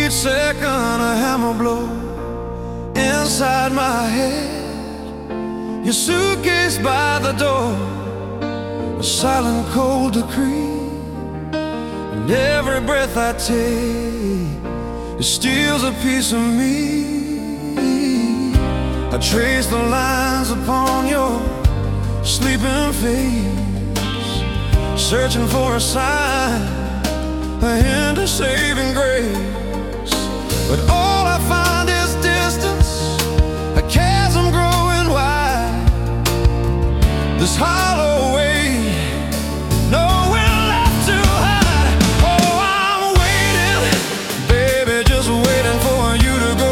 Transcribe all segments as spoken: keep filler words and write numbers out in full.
Each second a hammer blow inside my head. Your suitcase by the door, a silent cold decree. And every breath I take, it steals a piece of me. I trace the lines upon your sleeping face, searching for a sign, a hint of saving grace. But all I find is distance, a chasm growing wide, this hollow way, nowhere left to hide. Oh, I'm waiting, baby, just waiting for you to go.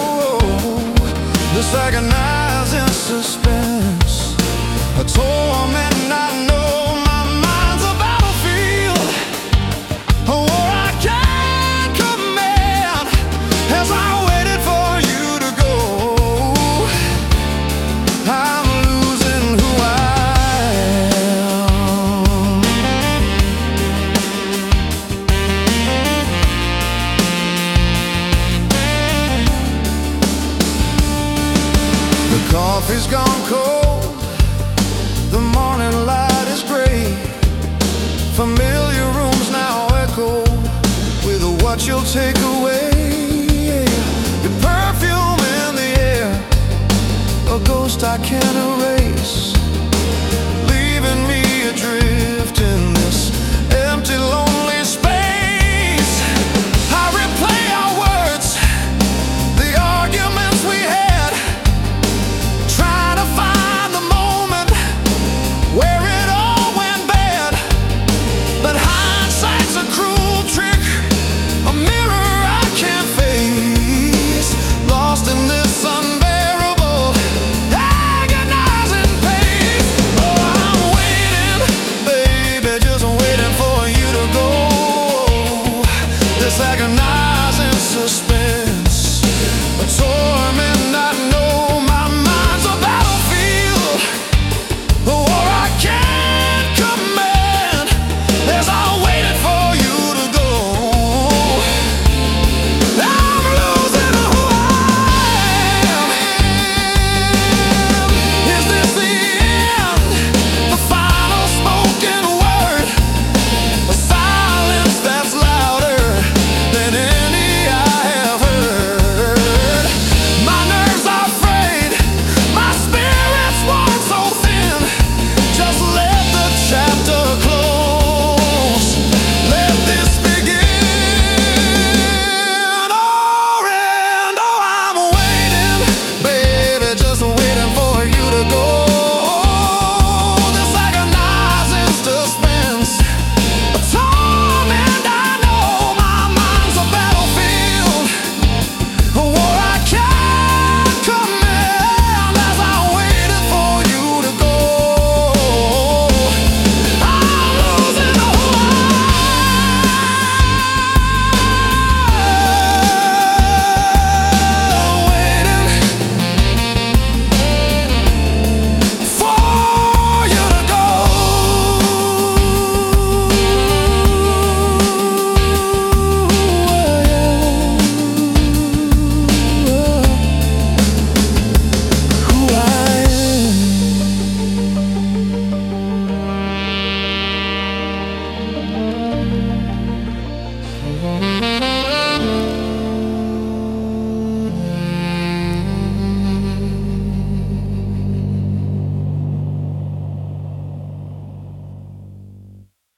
This agonizing suspense, a torment I know. My mind's a battlefield, a war I can't command. As I waited for you to go, I'm losing who I am. The coffee's gone cold, the morning light is gray. Familiar rooms now echo with what you'll take away. Your perfume in the air, a ghost I can't erase, leaving me adrift in this empty, lonely space. I replay our words, the arguments we had, trying to find the moment where it all went bad. But hindsight's a cruel trick, a mirror I can't face, lost in this unbearable, agonizing pain. Oh, I'm waiting, baby, just waiting for you to go. This agonizing suspense,